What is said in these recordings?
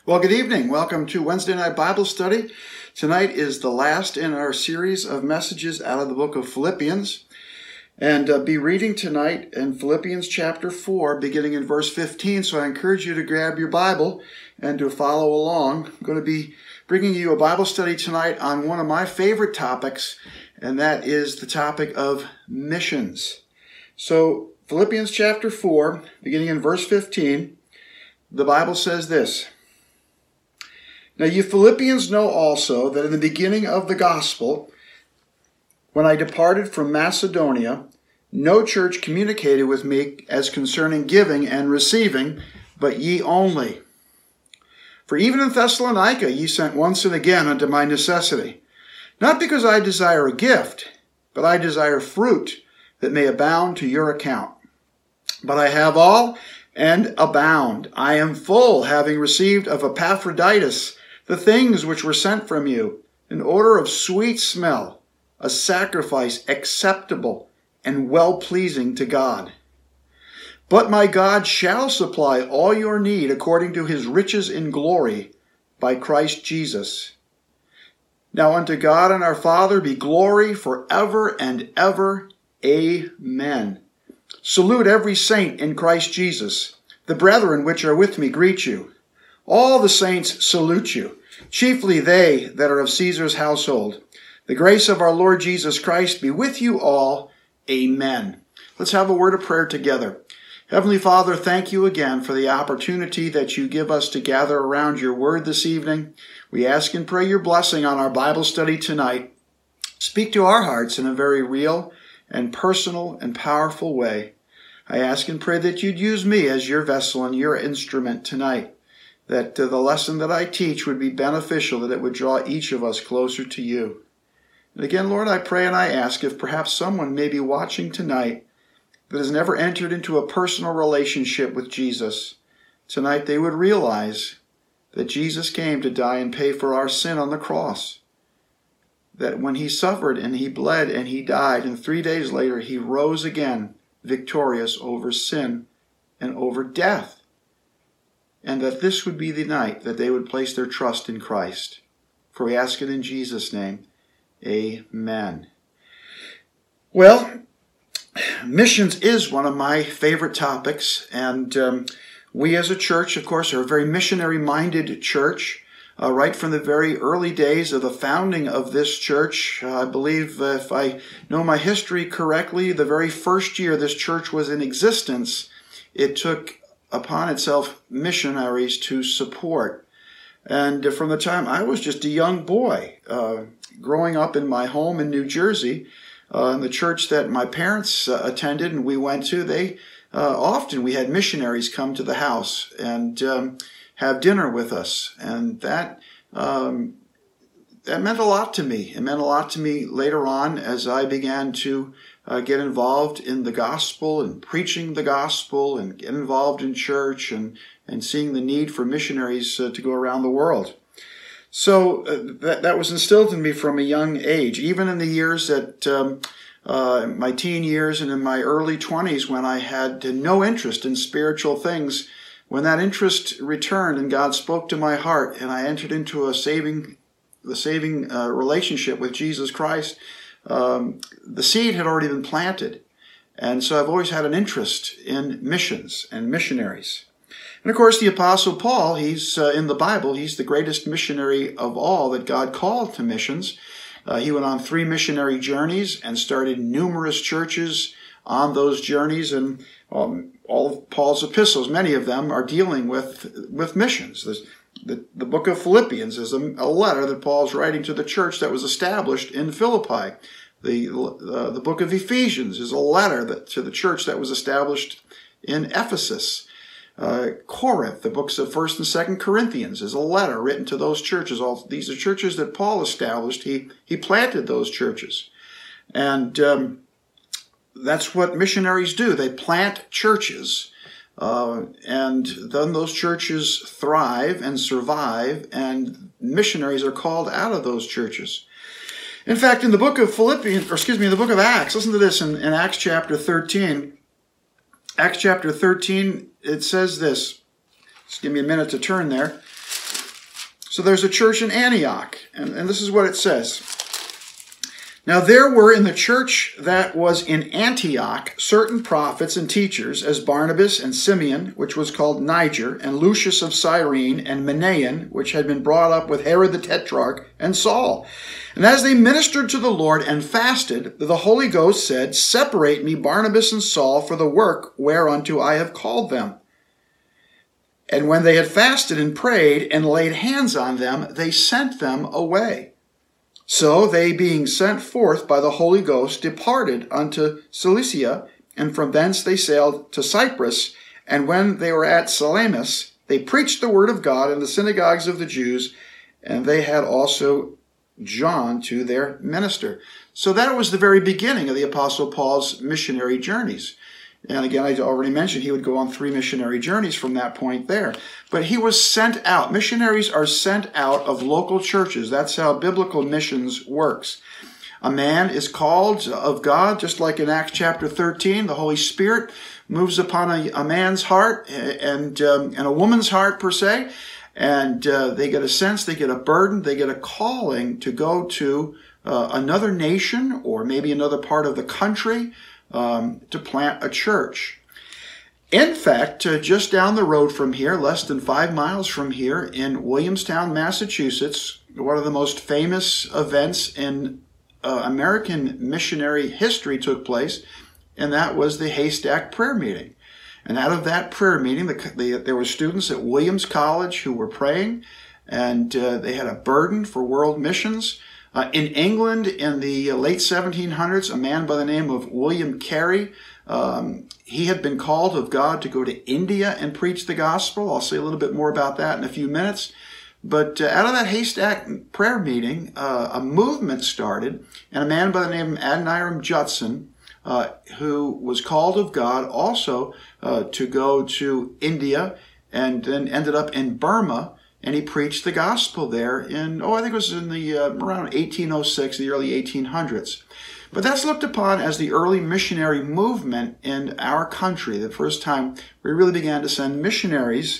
Well, good evening. Welcome to Wednesday Night Bible Study. Tonight is the last in our series of messages out of the book of Philippians. And be reading tonight in Philippians chapter 4, beginning in verse 15. So I encourage you to grab your Bible and to follow along. I'm going to be bringing you a Bible study tonight on one of my favorite topics, and that is the topic of missions. So Philippians chapter 4, beginning in verse 15, the Bible says this: "Now you Philippians know also that in the beginning of the gospel, when I departed from Macedonia, no church communicated with me as concerning giving and receiving, but ye only. For even in Thessalonica ye sent once and again unto my necessity. Not because I desire a gift, but I desire fruit that may abound to your account. But I have all and abound. I am full, having received of Epaphroditus the things which were sent from you, an odor of sweet smell, a sacrifice acceptable and well-pleasing to God. But my God shall supply all your need according to his riches in glory by Christ Jesus. Now unto God and our Father be glory forever and ever. Amen. Salute every saint in Christ Jesus. The brethren which are with me greet you. All the saints salute you, chiefly they that are of Caesar's household. The grace of our Lord Jesus Christ be with you all. Amen." Let's have a word of prayer together. Heavenly Father, thank you again for the opportunity that you give us to gather around your word this evening. We ask and pray your blessing on our Bible study tonight. Speak to our hearts in a very real and personal and powerful way. I ask and pray that you'd use me as your vessel and your instrument tonight, that the lesson that I teach would be beneficial, that it would draw each of us closer to you. And again, Lord, I pray and I ask if perhaps someone may be watching tonight that has never entered into a personal relationship with Jesus, tonight they would realize that Jesus came to die and pay for our sin on the cross. That when he suffered and he bled and he died, and 3 days later he rose again, victorious over sin and over death. And that this would be the night that they would place their trust in Christ. For we ask it in Jesus' name. Amen. Well, missions is one of my favorite topics, and we as a church, of course, are a very missionary-minded church. Right from the very early days of the founding of this church, I believe, if I know my history correctly, the very first year this church was in existence, it took upon itself missionaries to support. And from the time I was just a young boy, growing up in my home in New Jersey, in the church that my parents attended and we went to, they often we had missionaries come to the house and have dinner with us, and that meant a lot to me. It meant a lot to me later on as I began to get involved in the gospel and preaching the gospel and get involved in church and seeing the need for missionaries to go around the world. So that was instilled in me from a young age, even in the years that my teen years and in my early 20s when I had no interest in spiritual things. When that interest returned and God spoke to my heart and I entered into the saving relationship with Jesus Christ, the seed had already been planted. And so I've always had an interest in missions and missionaries. And of course, the Apostle Paul, he's in the Bible, he's the greatest missionary of all that God called to missions. He went on 3 missionary journeys and started numerous churches on those journeys, and all of Paul's epistles, many of them, are dealing with missions. The book of Philippians is a letter that Paul's writing to the church that was established in Philippi. The book of Ephesians is a letter to the church that was established in Ephesus. Corinth, the books of 1st and 2nd Corinthians, is a letter written to those churches. All these are churches that Paul established. He planted those churches. And that's what missionaries do. They plant churches, and then those churches thrive and survive, and missionaries are called out of those churches. In fact, in the book of in the book of Acts, listen to this in Acts chapter 13. Acts chapter 13, it says this. Just give me a minute to turn there. So there's a church in Antioch, and this is what it says. Now there were in the church that was in Antioch certain prophets and teachers, as Barnabas and Simeon, which was called Niger, and Lucius of Cyrene, and Manaen, which had been brought up with Herod the Tetrarch, and Saul. And as they ministered to the Lord and fasted, the Holy Ghost said, Separate me Barnabas and Saul for the work whereunto I have called them. And when they had fasted and prayed and laid hands on them, they sent them away. So they, being sent forth by the Holy Ghost, departed unto Cilicia, and from thence they sailed to Cyprus. And when they were at Salamis, they preached the word of God in the synagogues of the Jews, and they had also John to their minister. So that was the very beginning of the Apostle Paul's missionary journeys. And again, I already mentioned he would go on 3 missionary journeys from that point there. But he was sent out. Missionaries are sent out of local churches. That's how biblical missions works. A man is called of God, just like in Acts chapter 13. The Holy Spirit moves upon a man's heart and a woman's heart, per se. And they get a sense, they get a burden, they get a calling to go to another nation or maybe another part of the country, to plant a church. In fact, just down the road from here, less than 5 miles from here, in Williamstown, Massachusetts, one of the most famous events in American missionary history took place, and that was the Haystack Prayer Meeting. And out of that prayer meeting, there were students at Williams College who were praying, and they had a burden for world missions. In England, in the late 1700s, a man by the name of William Carey, he had been called of God to go to India and preach the gospel. I'll say a little bit more about that in a few minutes. But out of that Haystack prayer meeting, a movement started, and a man by the name of Adoniram Judson, who was called of God also to go to India and then ended up in Burma. And he preached the gospel there in, I think it was in the around 1806, the early 1800s. But that's looked upon as the early missionary movement in our country, the first time we really began to send missionaries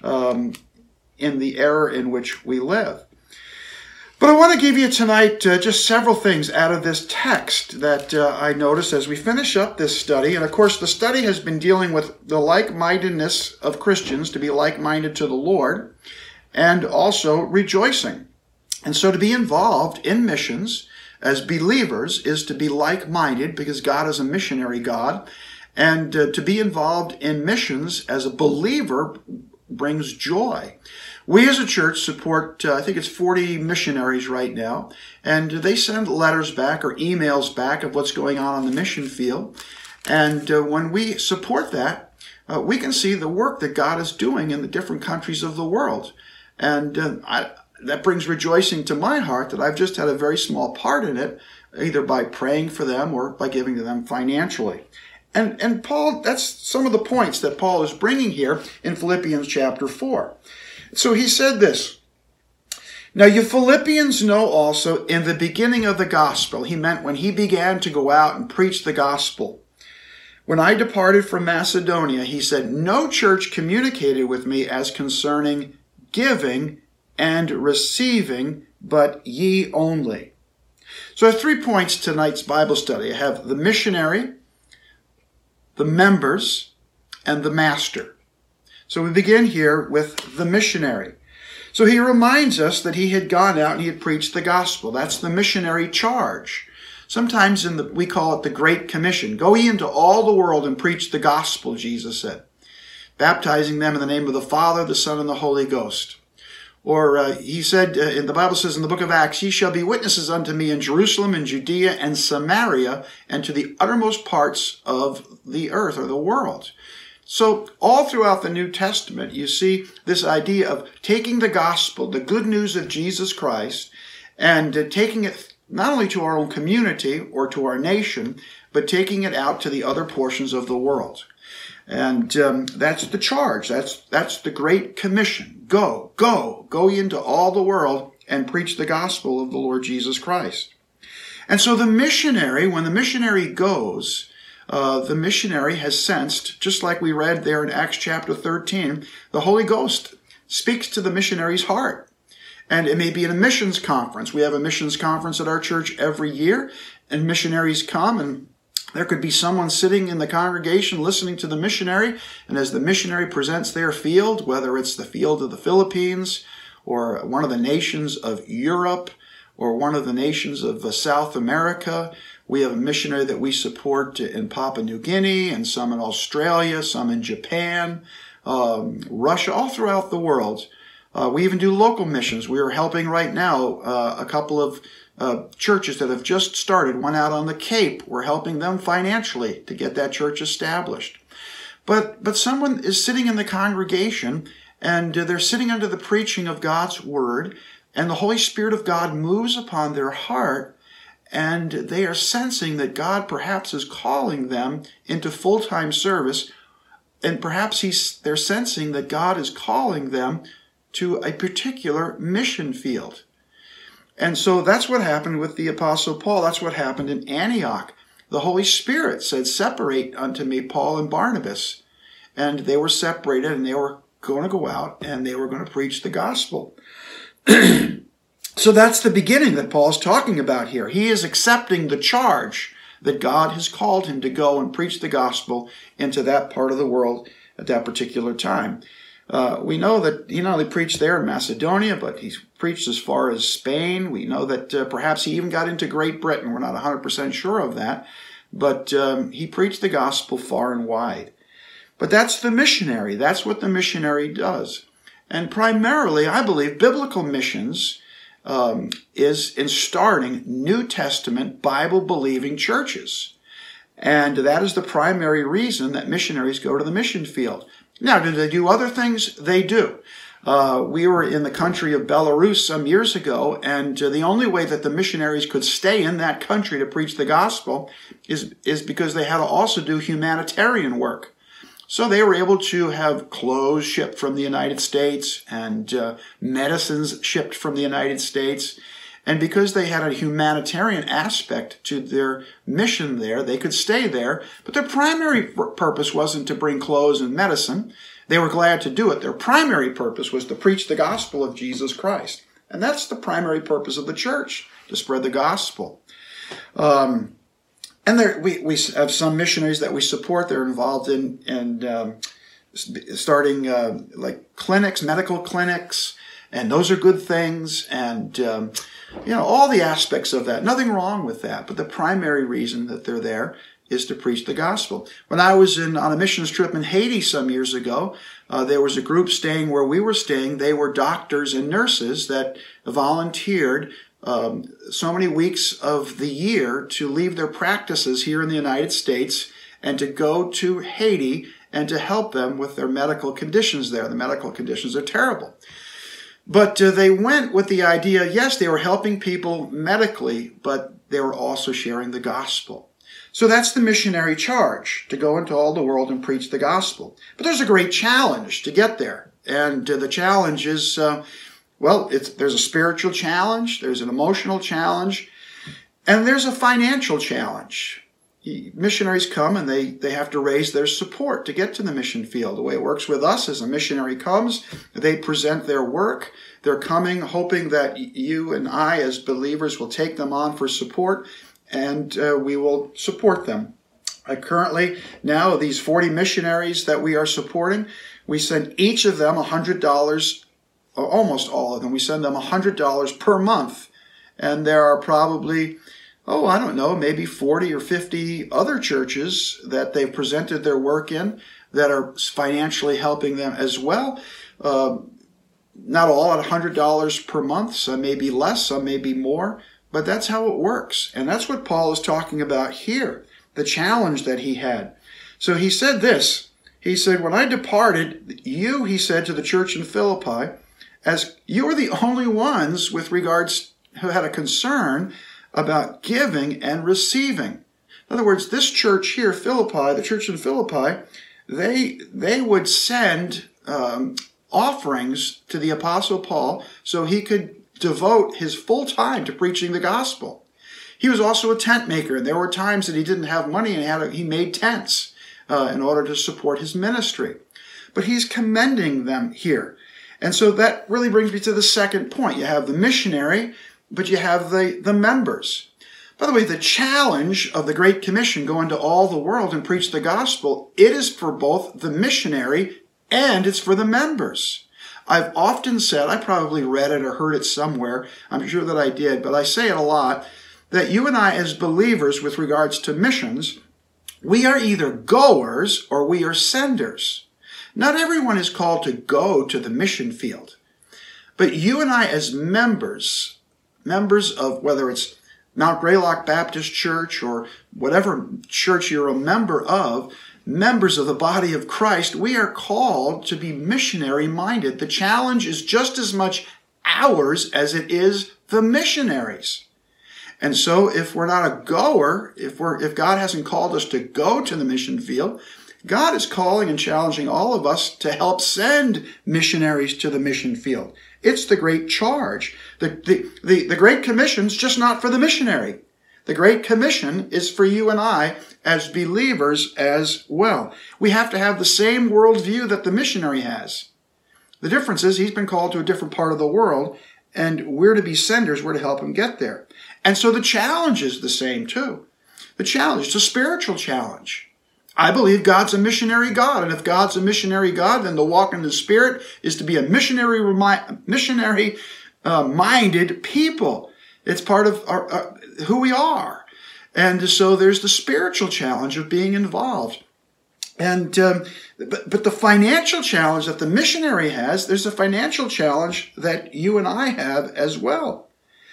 in the era in which we live. But I want to give you tonight just several things out of this text that I noticed as we finish up this study. And of course, the study has been dealing with the like-mindedness of Christians to be like-minded to the Lord, and also rejoicing. And so to be involved in missions as believers is to be like-minded, because God is a missionary God. And to be involved in missions as a believer brings joy. We as a church support, I think it's 40 missionaries right now, and they send letters back or emails back of what's going on the mission field. And when we support that, we can see the work that God is doing in the different countries of the world. And that brings rejoicing to my heart that I've just had a very small part in it, either by praying for them or by giving to them financially. And Paul, that's some of the points that Paul is bringing here in Philippians chapter 4. So he said this, Now you Philippians know also in the beginning of the gospel, he meant when he began to go out and preach the gospel. When I departed from Macedonia, he said, No church communicated with me as concerning giving and receiving, but ye only. So I have 3 points tonight's Bible study. I have the missionary, the members, and the master. So we begin here with the missionary. So he reminds us that he had gone out and he had preached the gospel. That's the missionary charge. Sometimes we call it the Great Commission. Go ye into all the world and preach the gospel, Jesus said, baptizing them in the name of the Father, the Son, and the Holy Ghost. Or he said, the Bible says in the book of Acts, Ye shall be witnesses unto me in Jerusalem and Judea and Samaria and to the uttermost parts of the earth or the world. So all throughout the New Testament, you see this idea of taking the gospel, the good news of Jesus Christ, and taking it not only to our own community or to our nation, but taking it out to the other portions of the world. And that's the charge. That's the Great Commission. Go ye into all the world and preach the gospel of the Lord Jesus Christ. And so the missionary, when the missionary goes, the missionary has sensed, just like we read there in Acts chapter 13, the Holy Ghost speaks to the missionary's heart. And it may be in a missions conference. We have a missions conference at our church every year, and missionaries come, and there could be someone sitting in the congregation listening to the missionary, and as the missionary presents their field, whether it's the field of the Philippines or one of the nations of Europe or one of the nations of South America, we have a missionary that we support in Papua New Guinea, and some in Australia, some in Japan, Russia, all throughout the world. We even do local missions. We are helping right now a couple of churches that have just started, one out on the Cape. We're helping them financially to get that church established. But someone is sitting in the congregation, and they're sitting under the preaching of God's Word, and the Holy Spirit of God moves upon their heart, and they are sensing that God perhaps is calling them into full-time service, and perhaps they're sensing that God is calling them to a particular mission field. And so that's what happened with the Apostle Paul. That's what happened in Antioch. The Holy Spirit said, "Separate unto me Paul and Barnabas." And they were separated, and they were going to go out, and they were going to preach the gospel. So that's the beginning that Paul's talking about here. He is accepting the charge that God has called him to go and preach the gospel into that part of the world at that particular time. We know that he not only preached there in Macedonia, but he preached as far as Spain. We know that perhaps he even got into Great Britain. We're not 100% sure of that. But he preached the gospel far and wide. But that's the missionary. That's what the missionary does. And primarily, I believe, biblical missions is in starting New Testament Bible-believing churches. And that is the primary reason that missionaries go to the mission field. Now, do they do other things? They do. We were in the country of Belarus some years ago, and the only way that the missionaries could stay in that country to preach the gospel is because they had to also do humanitarian work. So they were able to have clothes shipped from the United States and medicines shipped from the United States. And because they had a humanitarian aspect to their mission there, they could stay there. But their primary purpose wasn't to bring clothes and medicine. They were glad to do it. Their primary purpose was to preach the gospel of Jesus Christ. And that's the primary purpose of the church, to spread the gospel. And we have some missionaries that we support. They're involved in starting like clinics, medical clinics, and those are good things. And all the aspects of that. Nothing wrong with that. But the primary reason that they're there is to preach the gospel. When I was on a missions trip in Haiti some years ago, there was a group staying where we were staying. They were doctors and nurses that volunteered so many weeks of the year to leave their practices here in the United States and to go to Haiti and to help them with their medical conditions there. The medical conditions are terrible. But they went with the idea, yes, they were helping people medically, but they were also sharing the gospel. So that's the missionary charge, to go into all the world and preach the gospel. But there's a great challenge to get there. And the challenge is, there's a spiritual challenge, there's an emotional challenge, and there's a financial challenge. Missionaries come and they have to raise their support to get to the mission field. The way it works with us is a missionary comes, they present their work, they're coming hoping that you and I as believers will take them on for support, and we will support them. Currently, now, these 40 missionaries that we are supporting, we send each of them $100, or almost all of them, we send them $100 per month. And there are probably, maybe 40 or 50 other churches that they've presented their work in that are financially helping them as well. Not all at $100 per month. Some may be less, some may be more. But that's how it works. And that's what Paul is talking about here, the challenge that he had. So he said this. He said, when I departed, you, he said to the church in Philippi, as you were the only ones with regards who had a concern about giving and receiving. In other words, this church here, Philippi, the church in Philippi, they would send offerings to the Apostle Paul so he could devote his full time to preaching the gospel. He was also a tent maker, and there were times that he didn't have money and he made tents in order to support his ministry. But he's commending them here. And so that really brings me to the second point. You have the missionary, but you have the members. By the way, the challenge of the Great Commission, go into all the world and preach the gospel, it is for both the missionary and it's for the members. I've often said, I probably read it or heard it somewhere, I'm sure that I did, but I say it a lot, that you and I as believers with regards to missions, we are either goers or we are senders. Not everyone is called to go to the mission field, but you and I as members of whether it's Mount Greylock Baptist Church or whatever church you're a member of, members of the body of Christ, we are called to be missionary-minded. The challenge is just as much ours as it is the missionaries. And so if we're not a goer, if God hasn't called us to go to the mission field, God is calling and challenging all of us to help send missionaries to the mission field. It's the great charge. The Great Commission's just not for the missionary. The Great Commission is for you and I as believers as well. We have to have the same worldview that the missionary has. The difference is he's been called to a different part of the world, and we're to be senders. We're to help him get there. And so the challenge is the same too. The challenge is a spiritual challenge. I believe God's a missionary God, and if God's a missionary God, then the walk in the Spirit is to be a missionary-minded people. It's part of who we are. And so there's the spiritual challenge of being involved. And but the financial challenge that the missionary has, there's a financial challenge that you and I have as well.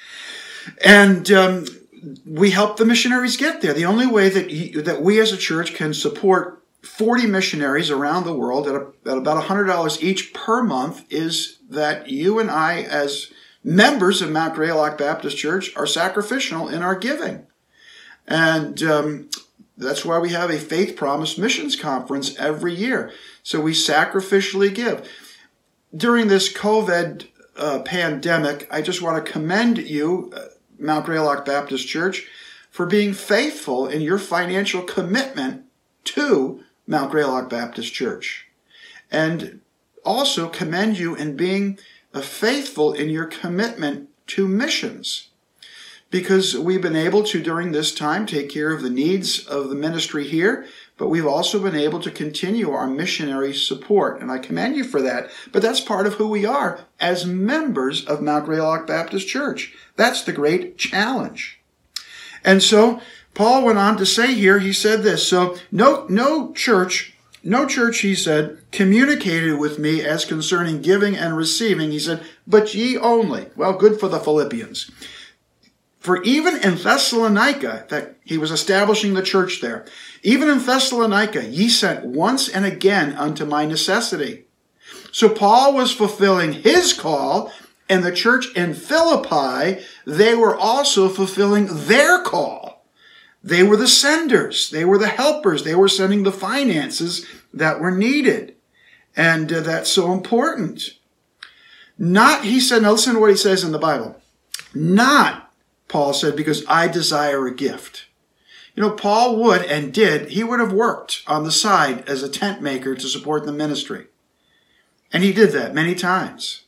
And we help the missionaries get there. The only way that we as a church can support 40 missionaries around the world at about $100 each per month is that you and I as members of Mount Greylock Baptist Church are sacrificial in our giving. And that's why we have a Faith Promise Missions Conference every year. So we sacrificially give. During this COVID pandemic, I just want to commend you, Mount Greylock Baptist Church, for being faithful in your financial commitment to Mount Greylock Baptist Church. And also commend you in being faithful in your commitment to missions. Because we've been able to, during this time, take care of the needs of the ministry here, but we've also been able to continue our missionary support. And I commend you for that. But that's part of who we are as members of Mount Greylock Baptist Church. That's the great challenge. And so Paul went on to say here, he said this, so no church, he said, communicated with me as concerning giving and receiving. He said, but ye only. Well, good for the Philippians. For even in Thessalonica, that he was establishing the church there, even in Thessalonica, ye sent once and again unto my necessity. So Paul was fulfilling his call, and the church in Philippi, they were also fulfilling their call. They were the senders. They were the helpers. They were sending the finances that were needed. And that's so important. Not, he said, now listen to what he says in the Bible. Not, Paul said, because I desire a gift. You know, Paul would and did, he would have worked on the side as a tent maker to support the ministry. And he did that many times.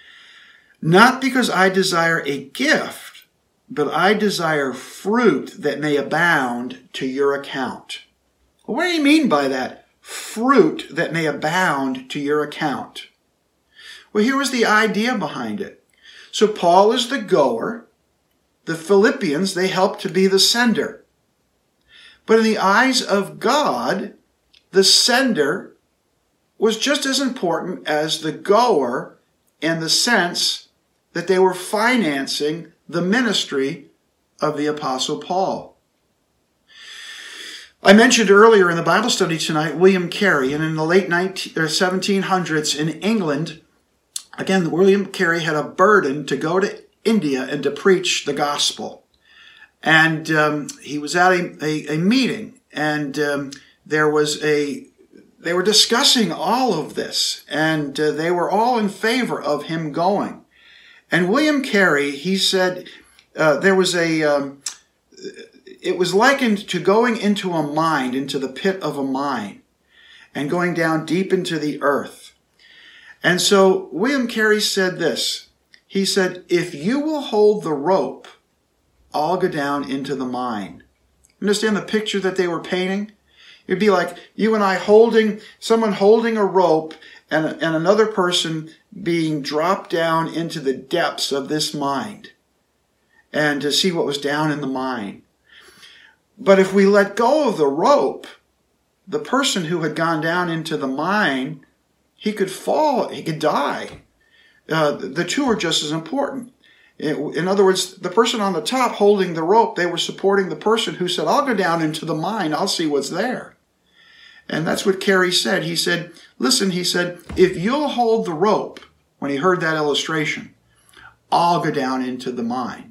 Not because I desire a gift, but I desire fruit that may abound to your account. Well, what do you mean by that? Fruit that may abound to your account. Well, here was the idea behind it. So Paul is the goer. The Philippians, they helped to be the sender. But in the eyes of God, the sender was just as important as the goer in the sense that they were financing the ministry of the Apostle Paul. I mentioned earlier in the Bible study tonight William Carey, and in the late 1700s in England, again, William Carey had a burden to go to India and to preach the gospel. And he was at a meeting, and they were discussing all of this, and they were all in favor of him going. And William Carey, he said, it was likened to going into a mine, into the pit of a mine, and going down deep into the earth. And so William Carey said this. He said, if you will hold the rope, I'll go down into the mine. Understand the picture that they were painting? It'd be like you and I someone holding a rope and another person being dropped down into the depths of this mine and to see what was down in the mine. But if we let go of the rope, the person who had gone down into the mine, he could fall, he could die. The two are just as important. In other words, the person on the top holding the rope, they were supporting the person who said, I'll go down into the mine, I'll see what's there. And that's what Carey said. He said, listen, he said, if you'll hold the rope, when he heard that illustration, I'll go down into the mine.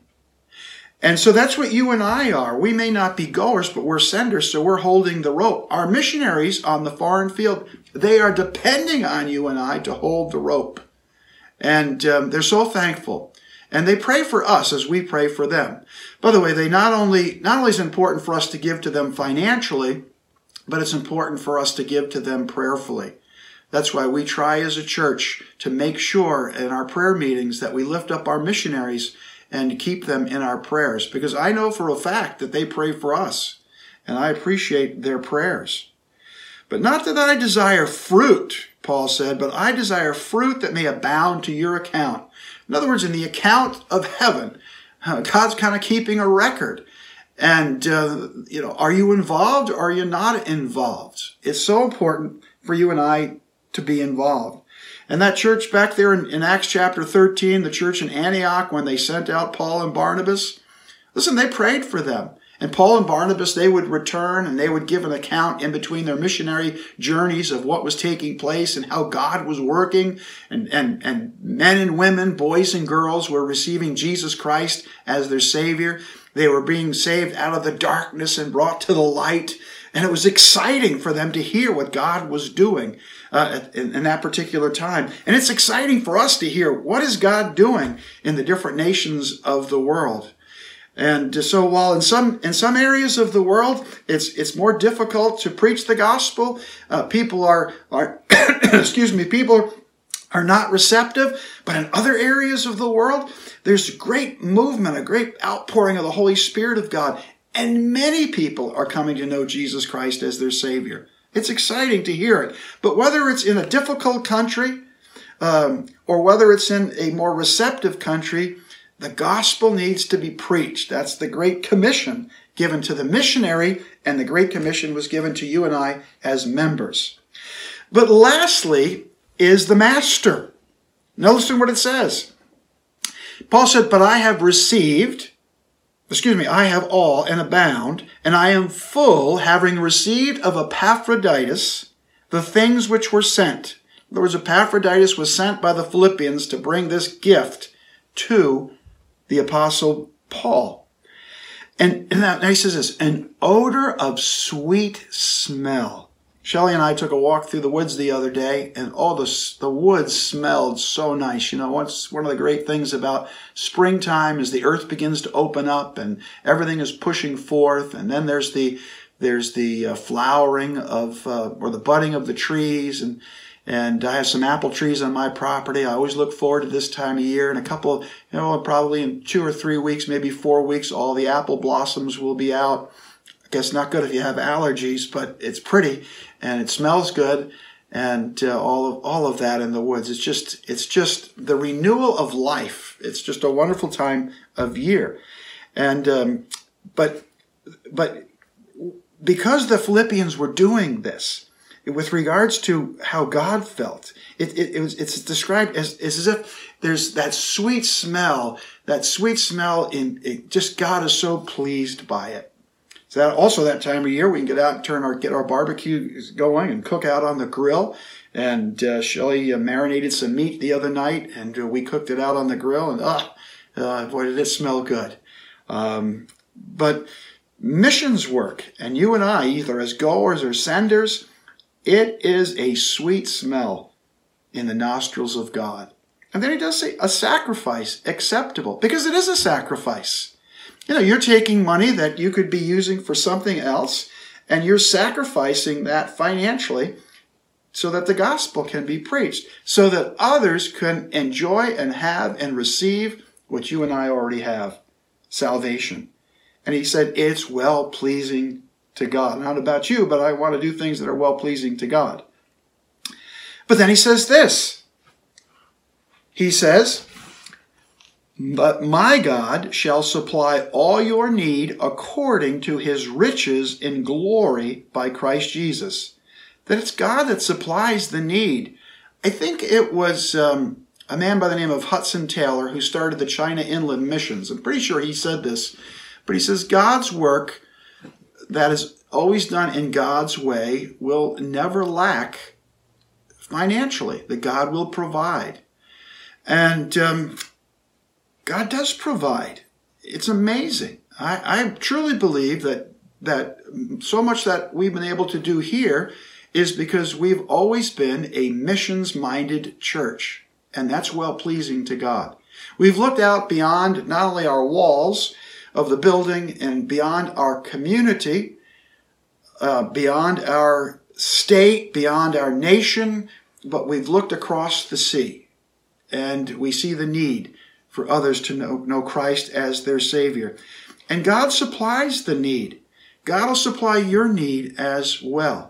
And so that's what you and I are. We may not be goers, but we're senders, so we're holding the rope. Our missionaries on the foreign field, they are depending on you and I to hold the rope. And they're so thankful. And they pray for us as we pray for them. By the way, they not only is it important for us to give to them financially, but it's important for us to give to them prayerfully. That's why we try as a church to make sure in our prayer meetings that we lift up our missionaries and keep them in our prayers. Because I know for a fact that they pray for us, and I appreciate their prayers. But not that I desire fruit, Paul said, but I desire fruit that may abound to your account. In other words, in the account of heaven, God's kind of keeping a record. And, are you involved or are you not involved? It's so important for you and I to be involved. And that church back there in Acts chapter 13, the church in Antioch, when they sent out Paul and Barnabas, listen, they prayed for them. And Paul and Barnabas, they would return and they would give an account in between their missionary journeys of what was taking place and how God was working. And men and women, boys and girls were receiving Jesus Christ as their Savior. They were being saved out of the darkness and brought to the light. And it was exciting for them to hear what God was doing in that particular time. And it's exciting for us to hear what is God doing in the different nations of the world. And so while in some areas of the world it's more difficult to preach the gospel, people are people are not receptive, but in other areas of the world there's a great movement, a great outpouring of the Holy Spirit of God, and many people are coming to know Jesus Christ as their Savior. It's exciting to hear it. But whether it's in a difficult country or whether it's in a more receptive country, the gospel needs to be preached. That's the Great Commission given to the missionary, and the Great Commission was given to you and I as members. But lastly is the master. Notice what it says. Paul said, but I have all and abound, and I am full, having received of Epaphroditus the things which were sent. In other words, Epaphroditus was sent by the Philippians to bring this gift to the Apostle Paul. And now he says this, an odor of sweet smell. Shelley and I took a walk through the woods the other day, and all the woods smelled so nice. You know, one of the great things about springtime is the earth begins to open up and everything is pushing forth, and then there's the flowering of or the budding of the trees, and I have some apple trees on my property. I always look forward to this time of year. In a couple, probably in 2 or 3 weeks, maybe 4 weeks, all the apple blossoms will be out. I guess not good if you have allergies, but it's pretty and it smells good, and all of that in the woods. It's just the renewal of life. It's just a wonderful time of year, and but because the Philippians were doing this, with regards to how God felt, it's described as if there's that sweet smell in just God is so pleased by it. So that also that time of year we can get out and get our barbecue going and cook out on the grill. And Shelley marinated some meat the other night, and we cooked it out on the grill, and boy, did it smell good. But missions work, and you and I, either as goers or senders, it is a sweet smell in the nostrils of God. And then he does say a sacrifice acceptable, because it is a sacrifice. You're taking money that you could be using for something else, and you're sacrificing that financially so that the gospel can be preached, so that others can enjoy and have and receive what you and I already have, salvation. And he said, it's well-pleasing to God. Not about you, but I want to do things that are well-pleasing to God. But then he says this. He says, but my God shall supply all your need according to his riches in glory by Christ Jesus. That it's God that supplies the need. I think it was a man by the name of Hudson Taylor who started the China Inland Missions. I'm pretty sure he said this. But he says God's work that is always done in God's way will never lack financially. That God will provide. And God does provide. It's amazing. I truly believe that so much that we've been able to do here is because we've always been a missions-minded church. And that's well-pleasing to God. We've looked out beyond not only our walls of the building and beyond our community, beyond our state, beyond our nation, but we've looked across the sea. And we see the need for others to know Christ as their Savior. And God supplies the need. God will supply your need as well.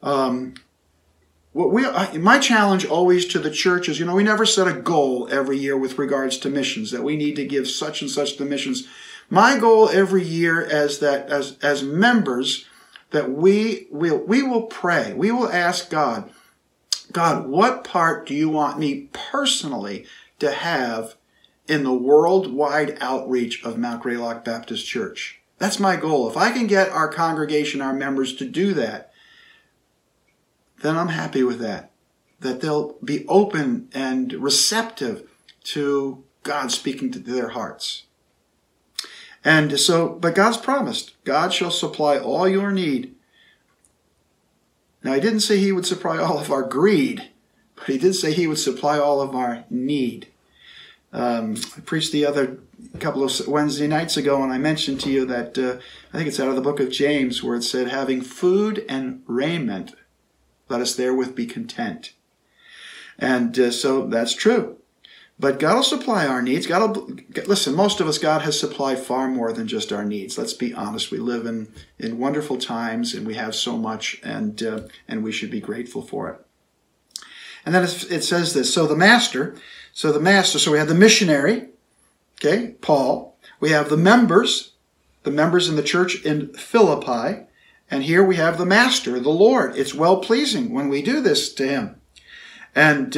My challenge always to the church is, we never set a goal every year with regards to missions, that we need to give such and such to missions. My goal every year as members, that we will pray. We will ask God, what part do you want me personally to have in the worldwide outreach of Mount Greylock Baptist Church? That's my goal. If I can get our congregation, our members to do that, then I'm happy with that. That they'll be open and receptive to God speaking to their hearts. And so, but God's promised, God shall supply all your need. Now, he didn't say he would supply all of our greed, but he did say he would supply all of our need. I preached the other couple of Wednesday nights ago, and I mentioned to you that I think it's out of the book of James, where it said, having food and raiment, let us therewith be content. And so that's true. But God will supply our needs. Listen, most of us, God has supplied far more than just our needs. Let's be honest. We live in wonderful times, and we have so much, and we should be grateful for it. And then it says this. So we have the missionary, okay, Paul. We have the members in the church in Philippi. And here we have the master, the Lord. It's well-pleasing when we do this to him. And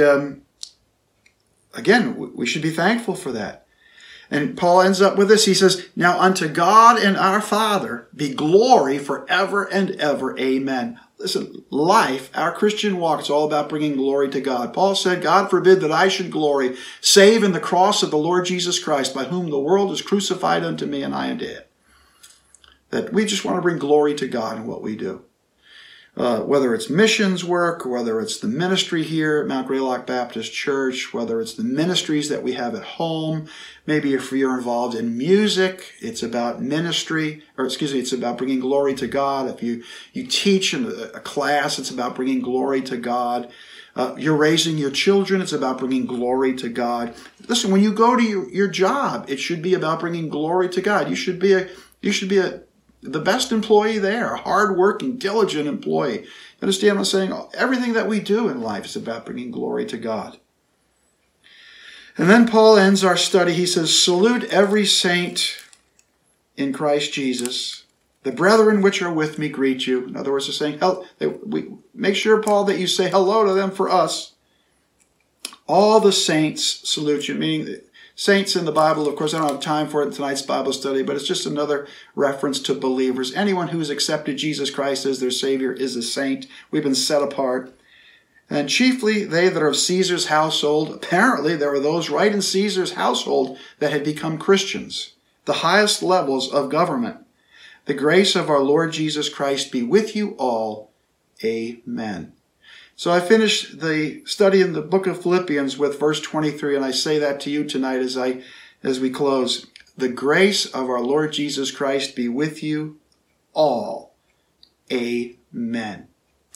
again, we should be thankful for that. And Paul ends up with this. He says, now unto God and our Father be glory forever and ever. Amen. Listen, life, our Christian walk, is all about bringing glory to God. Paul said, God forbid that I should glory, save in the cross of the Lord Jesus Christ, by whom the world is crucified unto me and I unto it. That we just want to bring glory to God in what we do. Whether it's missions work, whether it's the ministry here at Mount Greylock Baptist Church, whether it's the ministries that we have at home, maybe if you're involved in music, it's about ministry, it's about bringing glory to God. If you teach in a class, it's about bringing glory to God. You're raising your children, it's about bringing glory to God. Listen, when you go to your job, it should be about bringing glory to God. You should be the best employee there, a hard-working, diligent employee. You understand what I'm saying? Everything that we do in life is about bringing glory to God. And then Paul ends our study. He says, salute every saint in Christ Jesus. The brethren which are with me greet you. In other words, they're saying, make sure, Paul, that you say hello to them for us. All the saints salute you, meaning saints in the Bible. Of course, I don't have time for it in tonight's Bible study, but it's just another reference to believers. Anyone who has accepted Jesus Christ as their Savior is a saint. We've been set apart. And chiefly they that are of Caesar's household. Apparently there were those right in Caesar's household that had become Christians. The highest levels of government. The grace of our Lord Jesus Christ be with you all. Amen. So I finished the study in the book of Philippians with verse 23, and I say that to you tonight as we close. The grace of our Lord Jesus Christ be with you all. Amen.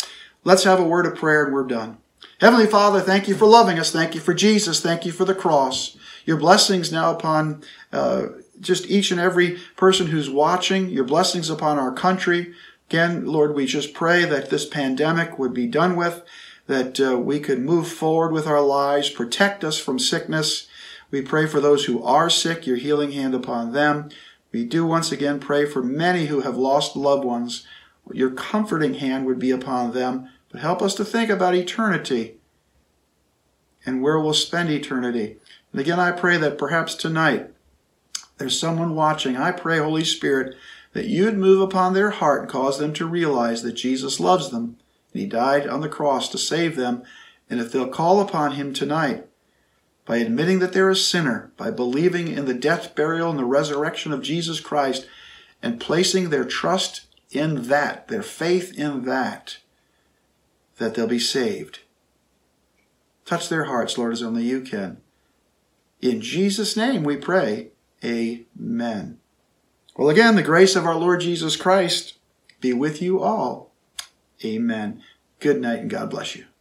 Let's have a word of prayer and we're done. Heavenly Father, thank you for loving us. Thank you for Jesus. Thank you for the cross. Your blessings now upon just each and every person who's watching. Your blessings upon our country. Again, Lord, we just pray that this pandemic would be done with, that we could move forward with our lives, protect us from sickness. We pray for those who are sick, your healing hand upon them. We do once again pray for many who have lost loved ones. Your comforting hand would be upon them. But help us to think about eternity and where we'll spend eternity. And again, I pray that perhaps tonight there's someone watching. I pray, Holy Spirit, that you'd move upon their heart and cause them to realize that Jesus loves them and he died on the cross to save them. And if they'll call upon him tonight, by admitting that they're a sinner, by believing in the death, burial, and the resurrection of Jesus Christ, and placing their trust in that, their faith in that they'll be saved. Touch their hearts, Lord, as only you can. In Jesus' name we pray, amen. Well, again, the grace of our Lord Jesus Christ be with you all. Amen. Good night and God bless you.